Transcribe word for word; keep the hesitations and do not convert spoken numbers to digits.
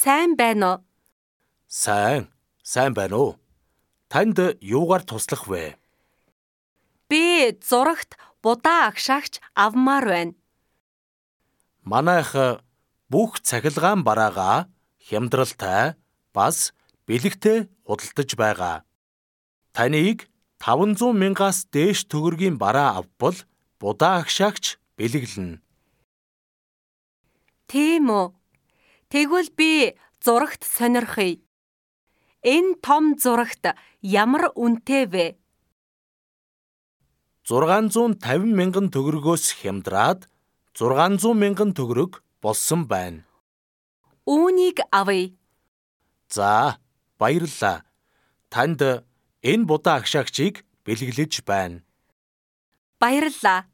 сайн байна уу? Сайн, сайн байна уу? Танд юугаар туслах вэ? Би зурагт будаа агшаагч авмаар байна. Манайх бүх цахилгаан бараагаа хямдралтай бас бэлэгтэй худалдаж байгаа. Таныг таван зуун мянгаас дээш төгрөгийн бараа авбал будаа агшаагч бэлэглэнэ. Тийм үү? Тэгвэл би зурагт сонирхъя. Энэ том зурагт ямар үнэтэй вэ? зургаан зуун тавин мянган төгрөгөөс хямдраад зургаан зуун мянган төгрөг болсон байна. Үүнийг авъя. За, баярлалаа. Танд энэ будаа агшаагчийг бэлэглэж байна. Баярлалаа.